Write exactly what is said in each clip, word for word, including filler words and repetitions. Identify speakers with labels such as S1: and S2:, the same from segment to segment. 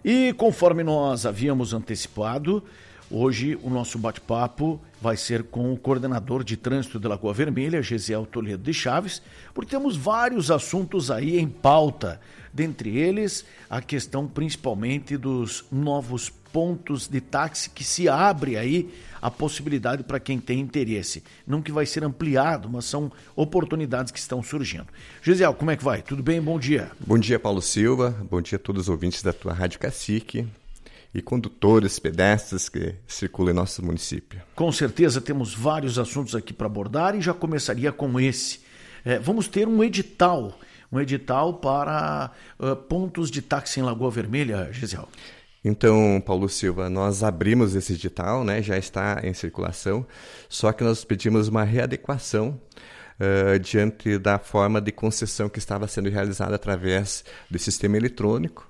S1: E conforme nós havíamos antecipado, hoje o nosso bate-papo vai ser com o coordenador de trânsito de Lagoa Vermelha, Gesiel Toledo de Chaves, porque temos vários assuntos aí em pauta, dentre eles a questão principalmente dos novos pontos de táxi que se abre aí a possibilidade para quem tem interesse. Não que vai ser ampliado, mas são oportunidades que estão surgindo. Gesiel, como é que vai? Tudo bem? Bom dia.
S2: Bom dia, Paulo Silva. Bom dia a todos os ouvintes da tua Rádio Cacique e condutores, pedestres que circulam em nosso município.
S1: Com certeza temos vários assuntos aqui para abordar e já começaria com esse. É, vamos ter um edital, um edital para uh, pontos de táxi em Lagoa Vermelha, Gesiel.
S2: Então, Paulo Silva, nós abrimos esse edital, né, já está em circulação, só que nós pedimos uma readequação uh, diante da forma de concessão que estava sendo realizada através do sistema eletrônico,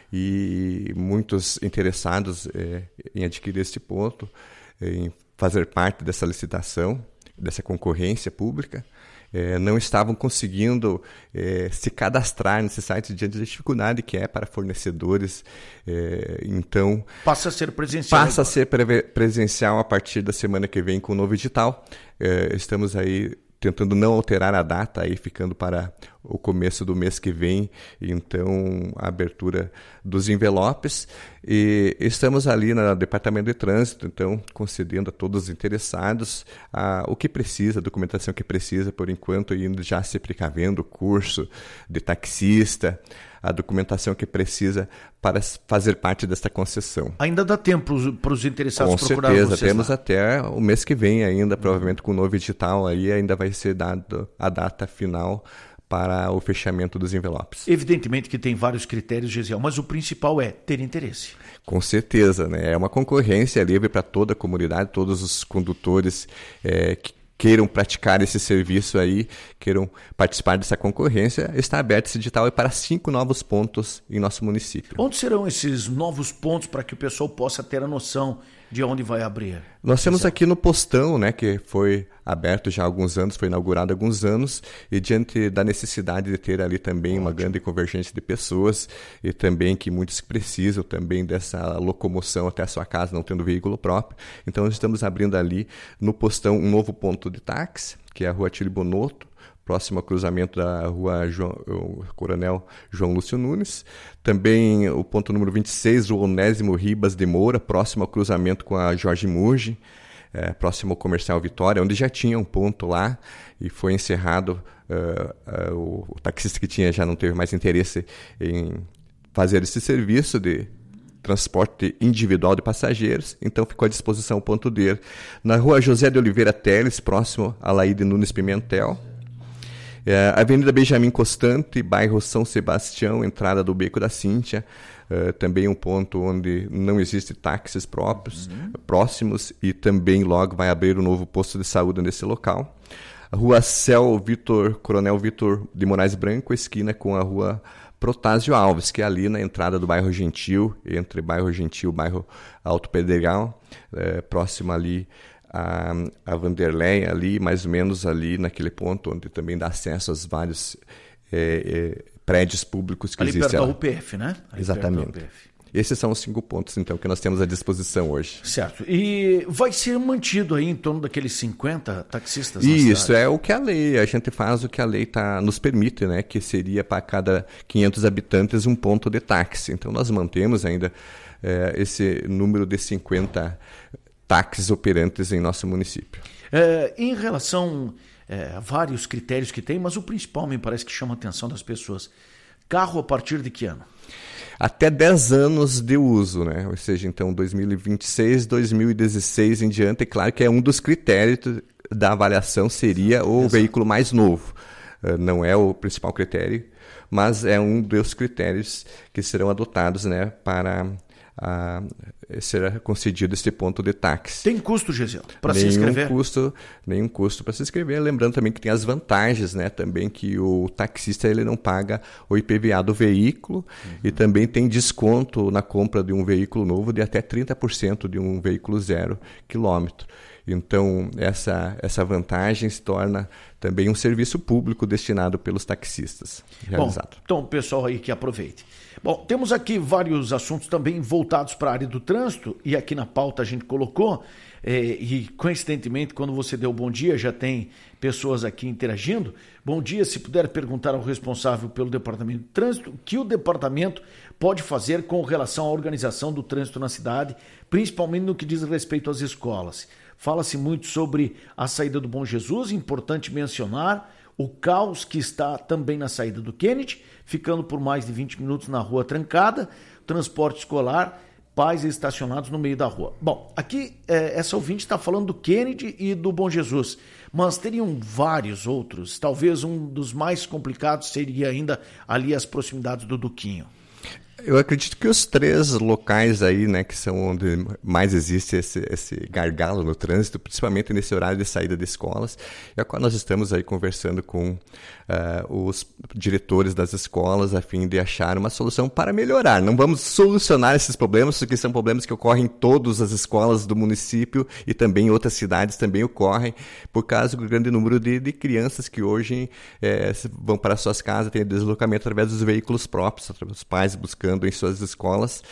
S2: e muitos interessados eh, em adquirir este ponto, em fazer parte dessa licitação, dessa concorrência pública, eh, não estavam conseguindo eh, se cadastrar nesse site diante da dificuldade que é para fornecedores. Eh, então,
S1: passa a ser presencial.
S2: Passa agora. a ser pre- presencial a partir da semana que vem com o novo edital. Eh, estamos aí tentando não alterar a data, aí ficando para o começo do mês que vem, então a abertura dos envelopes. E estamos ali no Departamento de Trânsito, então concedendo a todos os interessados a, o que precisa, a documentação que precisa, por enquanto, indo já se precavendo, o curso de taxista, a documentação que precisa para fazer parte desta concessão.
S1: Ainda dá tempo para os interessados procurar vocês?
S2: Com certeza, temos lá até o mês que vem ainda, provavelmente com o novo edital aí, ainda vai ser dado a data final para o fechamento dos envelopes.
S1: Evidentemente que tem vários critérios, Gesiel, mas o principal é ter interesse.
S2: Com certeza, né? É uma concorrência livre para toda a comunidade, todos os condutores é, que queiram praticar esse serviço aí, queiram participar dessa concorrência, está aberto esse edital e para cinco novos pontos em nosso município.
S1: Onde serão esses novos pontos para que o pessoal possa ter a noção de onde vai abrir?
S2: Nós temos aqui no Postão, né, que foi aberto já há alguns anos, foi inaugurado há alguns anos, e diante da necessidade de ter ali também Ótimo. uma grande convergência de pessoas, e também que muitos precisam também dessa locomoção até a sua casa, não tendo veículo próprio. Então nós estamos abrindo ali no Postão um novo ponto de táxi, que é a Rua Atílio Bonotto, próximo ao cruzamento da Rua João, Coronel João Lúcio Nunes. Também o ponto número vinte e seis, Rua Onésimo Ribas de Moura, próximo ao cruzamento com a Jorge Murgi, é, próximo ao Comercial Vitória, onde já tinha um ponto lá e foi encerrado. Uh, uh, o, o taxista que tinha já não teve mais interesse em fazer esse serviço de transporte individual de passageiros, então ficou à disposição o ponto D. Na Rua José de Oliveira Teles, próximo a Laíde Nunes Pimentel. É, Avenida Benjamin Constante, bairro São Sebastião, entrada do Beco da Cíntia, é, também um ponto onde não existe táxis próprios, uhum. próximos, e também logo vai abrir um novo posto de saúde nesse local. A Rua Céu Vitor, Coronel Vitor de Moraes Branco, esquina com a Rua Protásio Alves, que é ali na entrada do bairro Gentil, entre bairro Gentil e bairro Alto Pedregal, é, próximo ali A, a Vanderlei, ali, mais ou menos ali naquele ponto onde também dá acesso aos vários é, é, prédios públicos que
S1: ali
S2: existem.
S1: Ali perto da U P F, né? Ali
S2: Exatamente.
S1: Perto da U P F.
S2: Esses são os cinco pontos, então, que nós temos à disposição hoje.
S1: Certo. E vai ser mantido aí em torno daqueles cinquenta taxistas?
S2: Isso, é o que a lei, a gente faz o que a lei tá, nos permite, né? Que seria para cada quinhentos habitantes um ponto de táxi. Então, nós mantemos ainda é, esse número de cinquenta táxis operantes em nosso município.
S1: É, em relação é, a vários critérios que tem, mas o principal me parece que chama a atenção das pessoas. Carro a partir de que ano?
S2: Até dez anos de uso, né? Ou seja, então dois mil e vinte e seis, dois mil e dezesseis em diante, é claro que é um dos critérios da avaliação seria o Exato. veículo mais novo. Não é o principal critério, mas é um dos critérios que serão adotados, né, para a ser concedido esse ponto de táxi.
S1: Tem custo, Gesiel, para se inscrever?
S2: Custo, nenhum custo para se inscrever. Lembrando também que tem as vantagens, né? Também que o taxista ele não paga o I P V A do veículo uhum. e também tem desconto na compra de um veículo novo de até trinta por cento de um veículo zero quilômetro. Então, essa, essa vantagem se torna também um serviço público destinado pelos taxistas. Realizado.
S1: Bom, então, o pessoal aí que aproveite. Bom, temos aqui vários assuntos também voltados para a área do trânsito, e aqui na pauta a gente colocou, é, e coincidentemente, quando você deu bom dia, já tem pessoas aqui interagindo. Bom dia, se puder perguntar ao responsável pelo Departamento de Trânsito, o que o departamento pode fazer com relação à organização do trânsito na cidade, principalmente no que diz respeito às escolas. Fala-se muito sobre a saída do Bom Jesus, importante mencionar o caos que está também na saída do Kennedy, ficando por mais de vinte minutos na rua trancada, transporte escolar, pais estacionados no meio da rua. Bom, aqui é, essa ouvinte está falando do Kennedy e do Bom Jesus, mas teriam vários outros. Talvez um dos mais complicados seria ainda ali as proximidades do Duquinho.
S2: Eu acredito que os três locais aí, né, que são onde mais existe esse, esse gargalo no trânsito, principalmente nesse horário de saída de escolas, é a qual nós estamos aí conversando com uh, os diretores das escolas a fim de achar uma solução para melhorar. Não vamos solucionar esses problemas, porque são problemas que ocorrem em todas as escolas do município e também em outras cidades também ocorrem, por causa do grande número de, de crianças que hoje eh, vão para suas casas, têm deslocamento através dos veículos próprios, através dos pais buscando em suas escolas.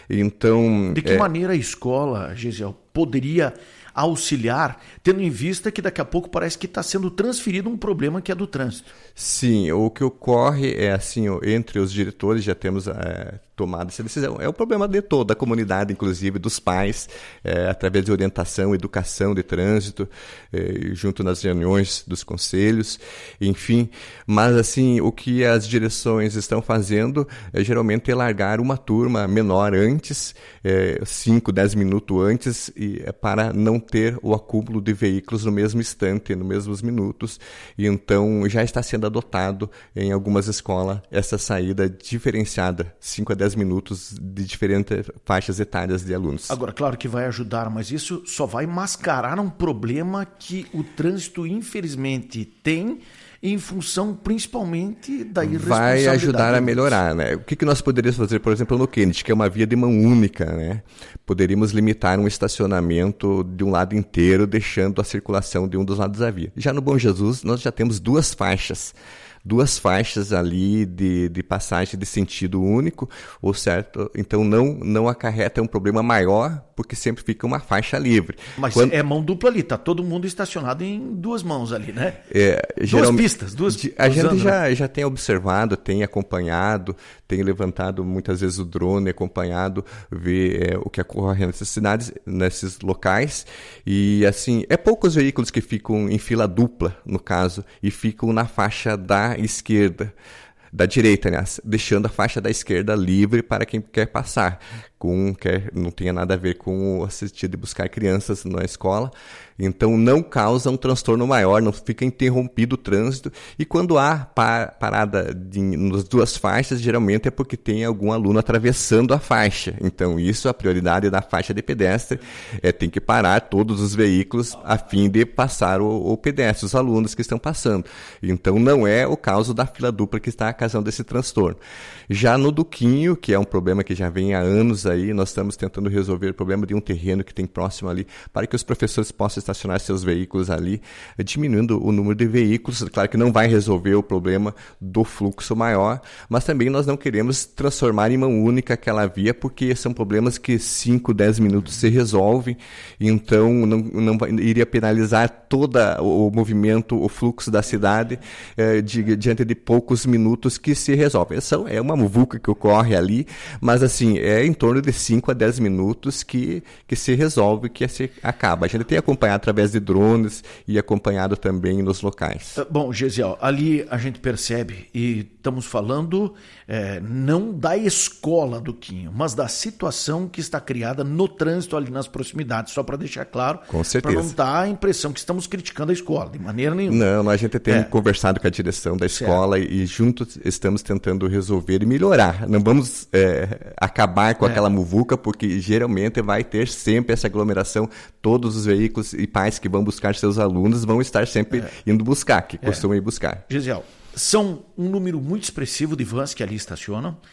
S2: Então,
S1: de que é... maneira a escola, Gesiel, poderia auxiliar, tendo em vista que daqui a pouco parece que está sendo transferido um problema que é do trânsito?
S2: Sim, o que ocorre é assim, entre os diretores já temos é, tomado essa decisão. É o problema de toda a comunidade, inclusive dos pais, é, através de orientação, educação de trânsito, é, junto nas reuniões dos conselhos, enfim. Mas assim, o que as direções estão fazendo é geralmente largar uma turma menor antes, é, cinco, dez minutos antes, e, é, para não ter o acúmulo de veículos no mesmo instante, nos mesmos minutos. E então já está sendo adotado em algumas escolas essa saída diferenciada, cinco a dez minutos de diferentes faixas etárias de alunos.
S1: Agora, claro que vai ajudar, mas isso só vai mascarar um problema que o trânsito, infelizmente, tem em função principalmente da irresponsabilidade.
S2: Vai ajudar a melhorar, né? O que, que nós poderíamos fazer, por exemplo, no Kennedy, que é uma via de mão única, né? Poderíamos limitar um estacionamento de um lado inteiro, deixando a circulação de um dos lados da via. Já no Bom Jesus, nós já temos duas faixas. Duas faixas ali de, de passagem de sentido único, ou certo? Então não, não acarreta um problema maior, porque sempre fica uma faixa livre.
S1: Mas Quando... é mão dupla ali, tá todo mundo estacionado em duas mãos ali, né?
S2: É,
S1: duas
S2: geralmente,
S1: pistas, duas
S2: A
S1: usando,
S2: gente já,
S1: né?
S2: já tem observado, tem acompanhado, tem levantado muitas vezes o drone, acompanhado, ver é, o que ocorre nessas cidades, nesses locais. E assim, é poucos veículos que ficam em fila dupla, no caso, e ficam na faixa da esquerda, da direita, aliás, deixando a faixa da esquerda livre para quem quer passar, com, quer, não tenha nada a ver com o sentido de buscar crianças na escola. Então não causa um transtorno maior, não fica interrompido o trânsito. E quando há par, parada de, nas duas faixas, geralmente é porque tem algum aluno atravessando a faixa. Então isso, a prioridade da faixa de pedestre, é, tem que parar todos os veículos a fim de passar o, o pedestre, os alunos que estão passando. Então não é o caso da fila dupla que está causando esse transtorno. Já no Duquinho, que é um problema que já vem há anos aí, nós estamos tentando resolver o problema de um terreno que tem próximo ali, para que os professores possam estacionar seus veículos ali, diminuindo o número de veículos. Claro que não vai resolver o problema do fluxo maior, mas também nós não queremos transformar em mão única aquela via, porque são problemas que cinco, dez minutos se resolvem, então não, não vai, iria penalizar todo o movimento, o fluxo da cidade, eh, de, diante de poucos minutos que se resolve. Essa é uma muvuca que ocorre ali, mas assim, é em torno de cinco a dez minutos que, que se resolve, que se acaba. A gente tem acompanhado através de drones e acompanhado também nos locais.
S1: Bom, Gesiel, ali a gente percebe, e estamos falando é, não da escola do Quinho, mas da situação que está criada no trânsito ali nas proximidades, só para deixar claro, para não dar a impressão que estamos criticando a escola, de maneira nenhuma.
S2: Não, a gente tem é. conversado com a direção da escola certo. E juntos estamos tentando resolver e melhorar. Não vamos é, acabar com é. aquela muvuca, porque geralmente vai ter sempre essa aglomeração, todos os veículos e pais que vão buscar seus alunos vão estar sempre é. indo buscar, que costumam é. ir buscar.
S1: Gesiel, são um número muito expressivo de vans que ali estacionam.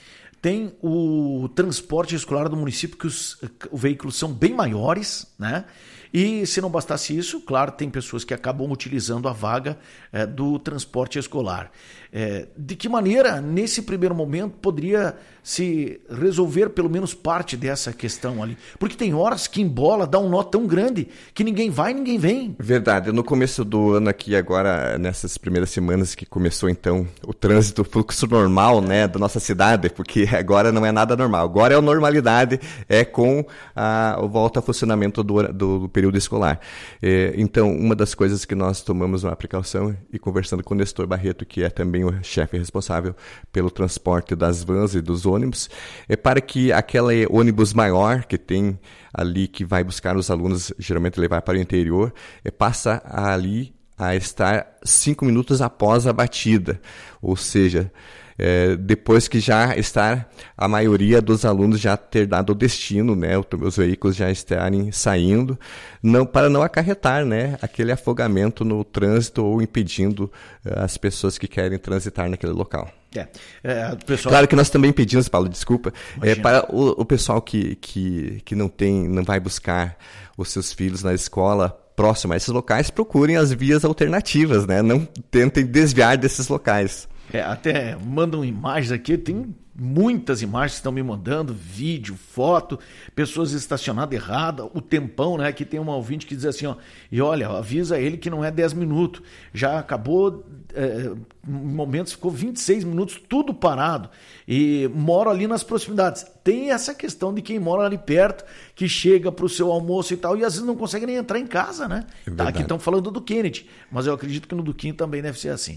S1: tem o transporte escolar do município, que os, os veículos são bem maiores, né? E se não bastasse isso, claro, tem pessoas que acabam utilizando a vaga é, do transporte escolar. É, de que maneira, nesse primeiro momento, poderia se resolver pelo menos parte dessa questão ali? Porque tem horas que embola, dá um nó tão grande que ninguém vai e ninguém vem.
S2: Verdade. No começo do ano aqui, agora, nessas primeiras semanas que começou, então, o trânsito, o fluxo normal, né, da nossa cidade, porque agora não é nada normal. Agora é a normalidade, é com a, a volta ao funcionamento do, do período escolar. É, então, uma das coisas que nós tomamos uma precaução, e conversando com o Nestor Barreto, que é também o chefe responsável pelo transporte das vans e dos ônibus, é para que aquele ônibus maior que tem ali, que vai buscar os alunos, geralmente levar para o interior, é, passa ali a estar cinco minutos após a batida, ou seja, é, depois que já está a maioria dos alunos já ter dado o destino, né, os veículos já estarem saindo, não, para não acarretar, né, aquele afogamento no trânsito ou impedindo uh, as pessoas que querem transitar naquele local.
S1: É, é, pessoal...
S2: Claro que nós também pedimos, Paulo, desculpa, é, para o, o pessoal que, que, que não tem, não vai buscar os seus filhos na escola próxima a esses locais, procurem as vias alternativas, né, não tentem desviar desses locais.
S1: É, até mandam imagens aqui, tem muitas imagens que estão me mandando, vídeo, foto, pessoas estacionadas errada, o tempão, né? Aqui tem uma ouvinte que diz assim, ó, e olha, avisa ele que não é dez minutos, já acabou, é, em momentos ficou vinte e seis minutos, tudo parado, e moro ali nas proximidades. Tem essa questão de quem mora ali perto, que chega para o seu almoço e tal, e às vezes não consegue nem entrar em casa, né? É tá, aqui estão falando do Kennedy, mas eu acredito que no Duquinho também deve ser assim.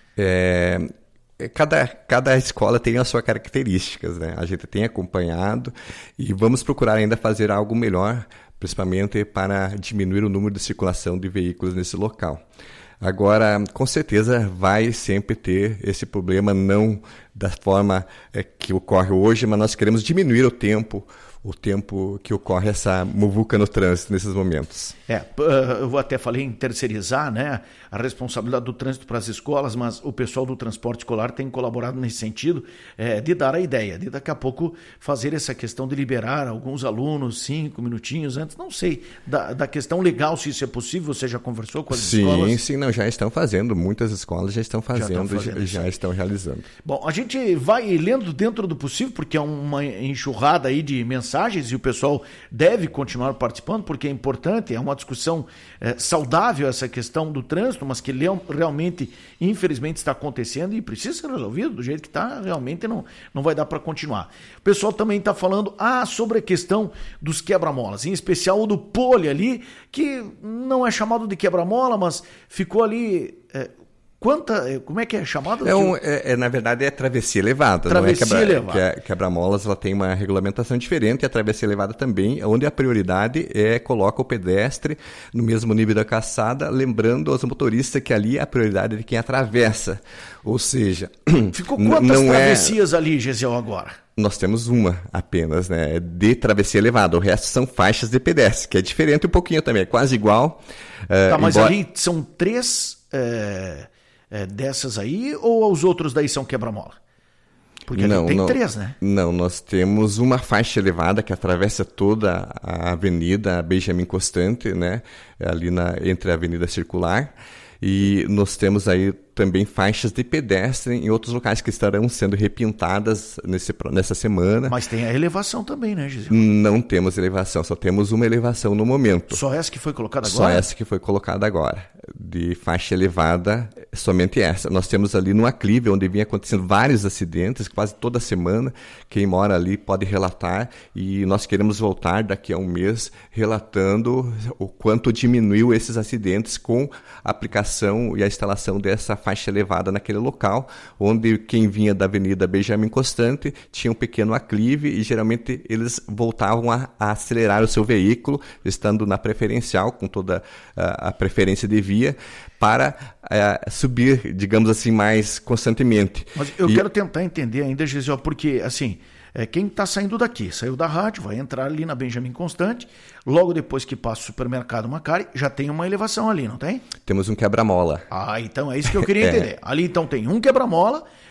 S2: É... Cada, cada escola tem as suas características, né? A gente tem acompanhado e vamos procurar ainda fazer algo melhor, principalmente para diminuir o número de circulação de veículos nesse local. Agora, com certeza vai sempre ter esse problema, não da forma é, que ocorre hoje, mas nós queremos diminuir o tempo, o tempo que ocorre essa muvuca no trânsito nesses momentos.
S1: É, eu até falei em terceirizar, né, a responsabilidade do trânsito para as escolas, mas o pessoal do transporte escolar tem colaborado nesse sentido, é, de dar a ideia, de daqui a pouco fazer essa questão de liberar alguns alunos cinco minutinhos antes, não sei, da, da questão legal, se isso é possível, você já conversou com as
S2: sim,
S1: escolas?
S2: Sim, sim, não, já estão fazendo, muitas escolas já estão fazendo, já, estão, fazendo, já, já estão realizando.
S1: Bom, a gente vai lendo dentro do possível, porque é uma enxurrada aí de mensagens e o pessoal deve continuar participando, porque é importante, é uma discussão é, saudável essa questão do trânsito, mas que realmente, infelizmente, está acontecendo e precisa ser resolvido do jeito que está, realmente não, não vai dar para continuar. O pessoal também está falando ah, sobre a questão dos quebra-molas, em especial o do pole ali, que não é chamado de quebra-mola, mas ficou ali... É, Quanta, como é que é chamado?
S2: É, um, é, é, na verdade é travessia elevada.
S1: Travessia
S2: não é quebra,
S1: elevada.
S2: Que quebra-molas ela tem uma regulamentação diferente, e a travessia elevada também, onde a prioridade é coloca o pedestre no mesmo nível da calçada, lembrando aos motoristas que ali a prioridade é de quem atravessa. Ou seja...
S1: Ficou quantas travessias é... ali, Gesiel, agora?
S2: Nós temos uma apenas, né, de travessia elevada. O resto são faixas de pedestre, que é diferente um pouquinho também, é quase igual.
S1: Tá,
S2: uh,
S1: mas
S2: embora...
S1: ali são três... É... É, dessas aí, ou os outros daí são quebra-mola? Porque
S2: não,
S1: tem
S2: não,
S1: três, né?
S2: Não, nós temos uma faixa elevada que atravessa toda a avenida Benjamin Constant, né? Ali na, entre a Avenida Circular. E nós temos aí também faixas de pedestre em outros locais que estarão sendo repintadas nesse, nessa semana.
S1: Mas tem a elevação também, né, Gisele?
S2: Não temos elevação, só temos uma elevação no momento.
S1: Só essa que foi colocada agora?
S2: Só essa que foi colocada agora. De faixa elevada, somente essa. Nós temos ali no aclive, onde vinha acontecendo vários acidentes, quase toda semana. Quem mora ali pode relatar e nós queremos voltar daqui a um mês relatando o quanto diminuiu esses acidentes com a aplicação e a instalação dessa faixa elevada naquele local, onde quem vinha da Avenida Benjamin Constant tinha um pequeno aclive e geralmente eles voltavam a, a acelerar o seu veículo, estando na preferencial, com toda a, a preferência de via, para uh, subir, digamos assim, mais constantemente.
S1: Mas eu
S2: e...
S1: quero tentar entender ainda, Gisele, porque assim... É, quem está saindo daqui, saiu da rádio, vai entrar ali na Benjamin Constant, logo depois que passa o supermercado Macari, já tem uma elevação ali, não tem?
S2: Temos um quebra-mola.
S1: Ah, então é isso que eu queria entender. é. Ali então tem um quebra-mola,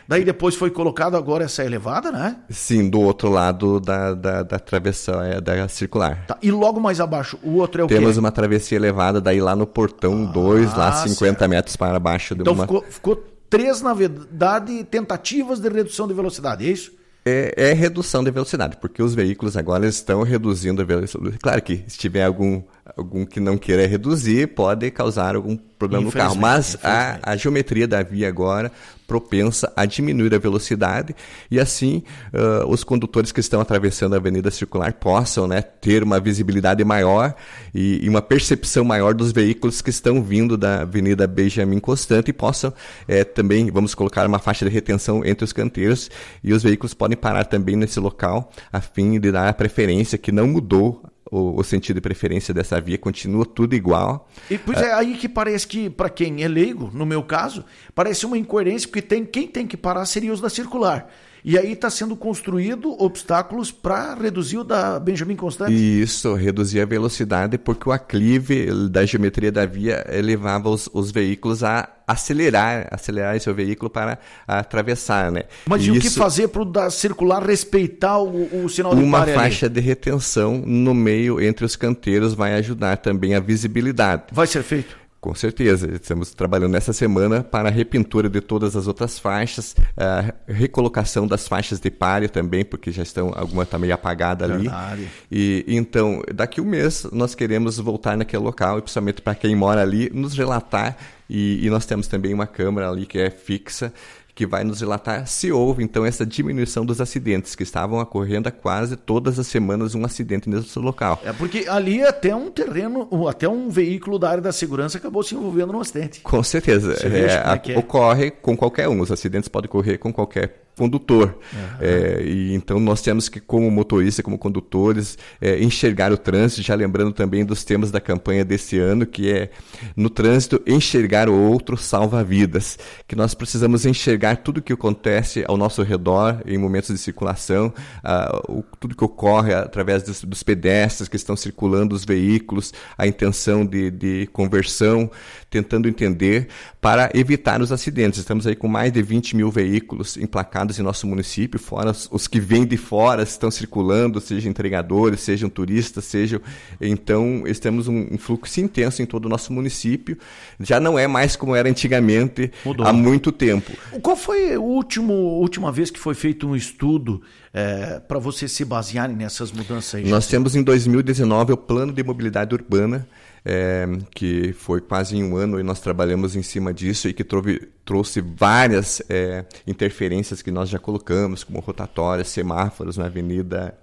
S1: Daí depois foi colocado agora essa elevada, né?
S2: Sim, do outro lado da, da, da travessão, é, da circular.
S1: Tá. E logo mais abaixo, o outro é o quê?
S2: Temos uma travessia elevada, daí lá no portão dois,
S1: Ah,
S2: lá cinquenta
S1: certo.
S2: metros para baixo. De
S1: Então
S2: uma...
S1: ficou, ficou três, na verdade, tentativas de redução de velocidade, é isso?
S2: É, é redução de velocidade, porque os veículos agora estão reduzindo a velocidade. Claro que se tiver algum, algum que não queira reduzir, pode causar algum problema no carro, mas a, a geometria da via agora propensa a diminuir a velocidade e assim uh, os condutores que estão atravessando a avenida circular possam, né, ter uma visibilidade maior e, e uma percepção maior dos veículos que estão vindo da avenida Benjamin Constant e possam eh, também, vamos colocar uma faixa de retenção entre os canteiros e os veículos podem parar também nesse local a fim de dar a preferência que não mudou. O, o sentido de preferência dessa via continua tudo igual.
S1: E pois é, aí que parece que, para quem é leigo, no meu caso, parece uma incoerência, porque tem, quem tem que parar seria os da circular. E aí está sendo construído obstáculos para reduzir o da Benjamin Constant.
S2: Isso, reduzir a velocidade, porque o aclive da geometria da via levava os, os veículos a acelerar, acelerar seu veículo para atravessar, né?
S1: Mas e,
S2: e
S1: o
S2: isso,
S1: que fazer para o da circular respeitar o, o sinal de
S2: uma
S1: pare
S2: faixa
S1: ali?
S2: de retenção no meio entre os canteiros vai ajudar também a visibilidade.
S1: Vai ser feito?
S2: Com certeza, estamos trabalhando nessa semana para a repintura de todas as outras faixas, a recolocação das faixas de pare também, porque já estão, alguma está meio apagada ali.
S1: Verdade.
S2: E então, daqui a um mês nós queremos voltar naquele local, e principalmente para quem mora ali, nos relatar, e, e nós temos também uma câmera ali que é fixa, que vai nos relatar se houve, então, essa diminuição dos acidentes, que estavam ocorrendo a quase todas as semanas um acidente nesse local.
S1: É porque ali até um terreno, até um veículo da área da segurança acabou se envolvendo num acidente.
S2: Com certeza. É, a, é. Ocorre com qualquer um, os acidentes podem ocorrer com qualquer condutor. Uhum. É, e então nós temos que, como motorista, como condutores, é, enxergar o trânsito, já lembrando também dos temas da campanha desse ano, que é no trânsito, enxergar o outro salva vidas, que nós precisamos enxergar tudo o que acontece ao nosso redor em momentos de circulação, uh, o, tudo que ocorre através dos, dos pedestres que estão circulando, os veículos, a intenção de, de conversão, tentando entender para evitar os acidentes. Estamos aí com mais de vinte mil veículos emplacados em nosso município, fora os, os que vêm de fora, estão circulando, sejam entregadores, sejam turistas, sejam... Então, temos um, um fluxo intenso em todo o nosso município. Já não é mais como era antigamente, Mudou. Há muito tempo.
S1: Qual foi a última vez que foi feito um estudo é, para vocês se basearem nessas mudanças aí?
S2: Nós temos em dois mil e dezenove o Plano de Mobilidade Urbana, É, que foi quase em um ano e nós trabalhamos em cima disso e que trouxe, trouxe várias é, interferências que nós já colocamos, como rotatórias, semáforos na Avenida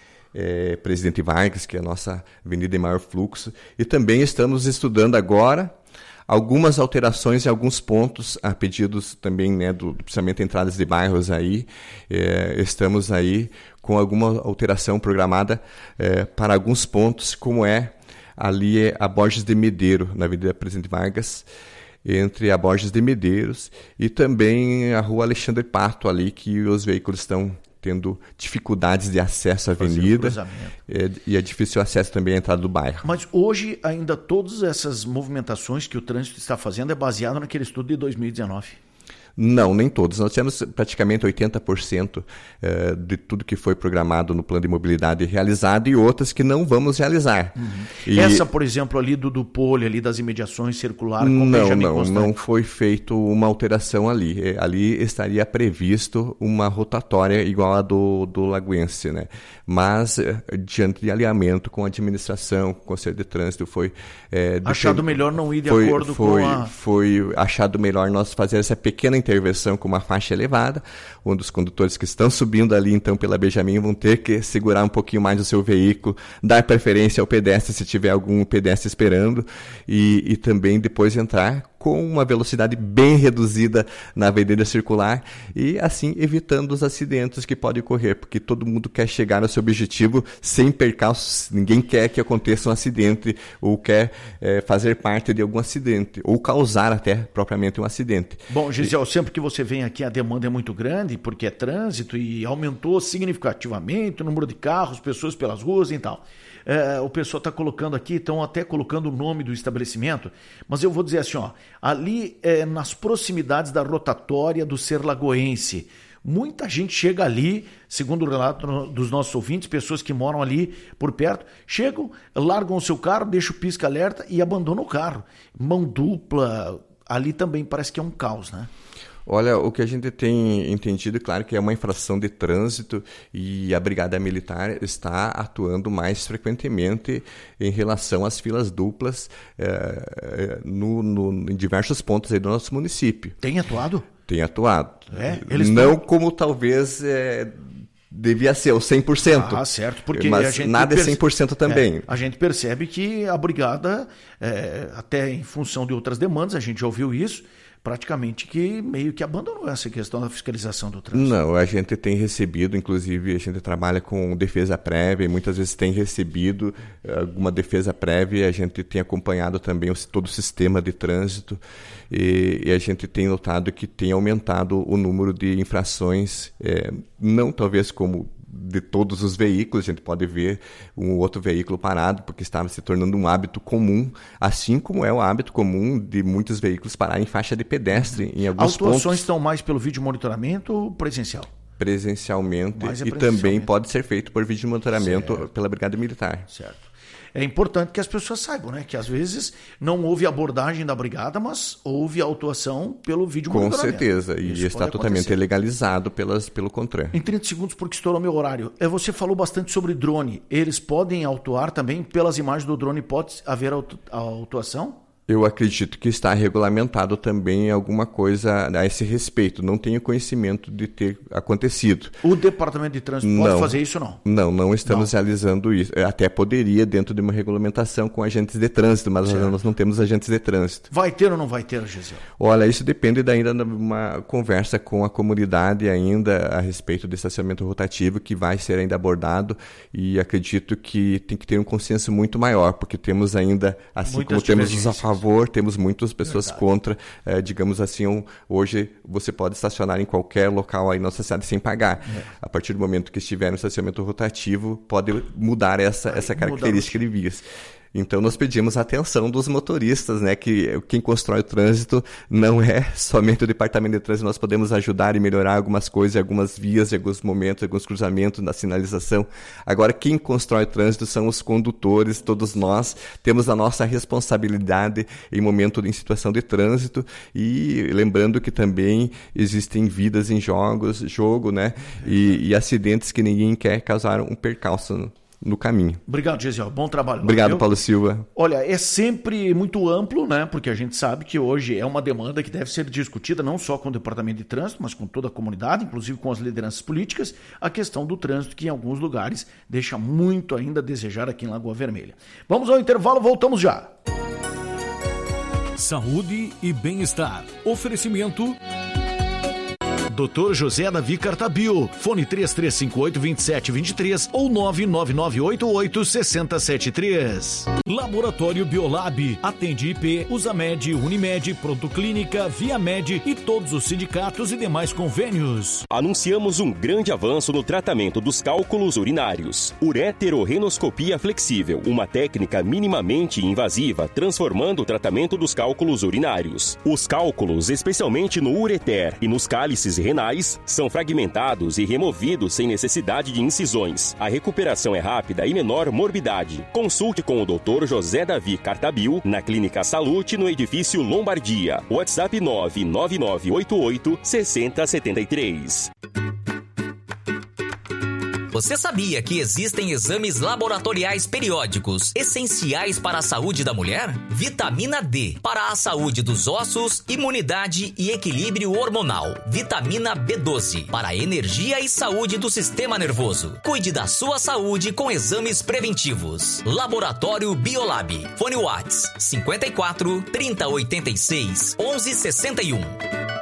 S2: é, Presidente Vargas, que é a nossa avenida em maior fluxo. E também estamos estudando agora algumas alterações em alguns pontos, a pedidos também, né, do, principalmente entradas de bairros aí. É, estamos aí com alguma alteração programada é, para alguns pontos, como é ali é a Borges de Medeiros, na Avenida Presidente Vargas, entre a Borges de Medeiros e também a Rua Alexandre Pato, ali que os veículos estão tendo dificuldades de acesso à avenida é, e é difícil o acesso também à entrada do bairro.
S1: Mas hoje ainda todas essas movimentações que o trânsito está fazendo é baseado naquele estudo de dois mil e dezenove?
S2: Não, nem todos. Nós temos praticamente oitenta por cento de tudo que foi programado no plano de mobilidade realizado e outras que não vamos realizar.
S1: Uhum.
S2: E...
S1: Essa, por exemplo, ali do, do pole, ali das imediações circular...
S2: Não, não, não foi feito uma alteração ali. Ali estaria previsto uma rotatória igual a do, do Lagoense, né? Mas, diante de alinhamento com a administração, com o Conselho de Trânsito, foi... É,
S1: achado defend... melhor não ir de
S2: foi,
S1: acordo
S2: foi,
S1: com a...
S2: Foi achado melhor nós fazer essa pequena intervenção com uma faixa elevada, onde os condutores que estão subindo ali, então, pela Benjamin, vão ter que segurar um pouquinho mais o seu veículo, dar preferência ao pedestre se tiver algum pedestre esperando, e, e também depois entrar com uma velocidade bem reduzida na avenida circular e, assim, evitando os acidentes que podem ocorrer, porque todo mundo quer chegar ao seu objetivo sem percalços, ninguém quer que aconteça um acidente ou quer é, fazer parte de algum acidente, ou causar até propriamente um acidente.
S1: Bom, Gisele, sempre que você vem aqui a demanda é muito grande, porque é trânsito e aumentou significativamente o número de carros, pessoas pelas ruas e tal. É, o pessoal está colocando aqui, estão até colocando o nome do estabelecimento, mas eu vou dizer assim, ó, ali é, nas proximidades da rotatória do Ser Lagoense. Muita gente chega ali, segundo o relato dos nossos ouvintes, pessoas que moram ali por perto, chegam, largam o seu carro, deixam o pisca-alerta e abandonam o carro. Mão dupla, ali também parece que é um caos, né?
S2: Olha, o que a gente tem entendido, claro que é uma infração de trânsito e a Brigada Militar está atuando mais frequentemente em relação às filas duplas é, no, no, em diversos pontos aí do nosso município.
S1: Tem atuado?
S2: Tem atuado.
S1: É? Eles
S2: Não
S1: estão...
S2: como talvez é, devia ser, o cem por cento.
S1: Ah, certo. Porque
S2: mas
S1: a gente
S2: nada
S1: perce...
S2: é cem por cento também.
S1: É, a gente percebe que a Brigada, é, até em função de outras demandas, a gente já ouviu isso, praticamente que meio que abandonou essa questão da fiscalização do trânsito.
S2: Não, a gente tem recebido, inclusive a gente trabalha com defesa prévia e muitas vezes tem recebido alguma defesa prévia, a gente tem acompanhado também todo o sistema de trânsito e, e a gente tem notado que tem aumentado o número de infrações, é, não talvez como de todos os veículos, a gente pode ver um outro veículo parado, porque estava se tornando um hábito comum, assim como é o hábito comum de muitos veículos pararem em faixa de pedestre em alguns pontos.
S1: As autuações estão mais pelo vídeo monitoramento ou presencial?
S2: Presencialmente,
S1: é
S2: e
S1: presencialmente.
S2: Também pode ser feito por vídeo monitoramento
S1: certo. Pela
S2: Brigada Militar.
S1: Certo. É importante que as pessoas saibam, né? Que às vezes não houve abordagem da brigada, mas houve autuação pelo vídeo
S2: Com
S1: monitoramento.
S2: certeza, e
S1: Isso
S2: está totalmente acontecer. legalizado pelas, pelo CONTRAN.
S1: Em trinta segundos, porque estourou meu horário. Você falou bastante sobre drone. Eles podem autuar também? Pelas imagens do drone pode haver autu- autuação?
S2: Eu acredito que está regulamentado também alguma coisa a esse respeito. Não tenho conhecimento de ter acontecido.
S1: O Departamento de Trânsito não, pode fazer isso ou não?
S2: Não, não estamos não. realizando isso. Até poderia dentro de uma regulamentação com agentes de trânsito, mas certo. nós não temos agentes de trânsito.
S1: Vai ter ou não vai ter, Gisele?
S2: Olha, isso depende ainda de uma conversa com a comunidade ainda a respeito do estacionamento rotativo, que vai ser ainda abordado, e acredito que tem que ter um consenso muito maior, porque temos ainda, assim Muitas como temos os a favor, favor, temos muitas pessoas Verdade. contra, é, digamos assim, um, hoje você pode estacionar em qualquer local aí na nossa cidade sem pagar. É. A partir do momento que estiver no estacionamento rotativo, pode mudar essa, essa característica de vias. Então, nós pedimos a atenção dos motoristas, né, que quem constrói o trânsito não é somente o Departamento de Trânsito, nós podemos ajudar e melhorar algumas coisas, algumas vias, em alguns momentos, alguns cruzamentos na sinalização. Agora, quem constrói o trânsito são os condutores, todos nós temos a nossa responsabilidade em momento de em situação de trânsito, e lembrando que também existem vidas em jogos, jogo, né, e, e acidentes que ninguém quer causar um percalço no caminho.
S1: Obrigado, Gesiel. Bom trabalho.
S2: Obrigado,
S1: Valeu.
S2: Paulo Silva.
S1: Olha, é sempre muito amplo, né? Porque a gente sabe que hoje é uma demanda que deve ser discutida não só com o Departamento de Trânsito, mas com toda a comunidade, inclusive com as lideranças políticas, a questão do trânsito, que em alguns lugares deixa muito ainda a desejar aqui em Lagoa Vermelha. Vamos ao intervalo, voltamos já.
S3: Saúde e bem-estar. Oferecimento doutor José Davi Cartabio, fone três três cinco oito, dois sete dois três ou nove nove nove oito oito, seis zero sete três. Laboratório Biolab, atende I P, Usamed, Unimed, Pronto Clínica, Viamed e todos os sindicatos e demais convênios.
S4: Anunciamos um grande avanço no tratamento dos cálculos urinários. Ureterorrenoscopia flexível, uma técnica minimamente invasiva, transformando o tratamento dos cálculos urinários. Os cálculos, especialmente no ureter e nos cálices renais, são fragmentados e removidos sem necessidade de incisões. A recuperação é rápida e menor morbidade. Consulte com o doutor José Davi Cartabio na Clínica Salute, no edifício Lombardia. WhatsApp nove nove nove oito oito, seis zero sete três.
S5: Você sabia que existem exames laboratoriais periódicos essenciais para a saúde da mulher? Vitamina D, para a saúde dos ossos, imunidade e equilíbrio hormonal. Vitamina B doze, para a energia e saúde do sistema nervoso. Cuide da sua saúde com exames preventivos. Laboratório Biolab. Fone Whats cinquenta e quatro, trinta, oitenta e seis, onze, sessenta e um.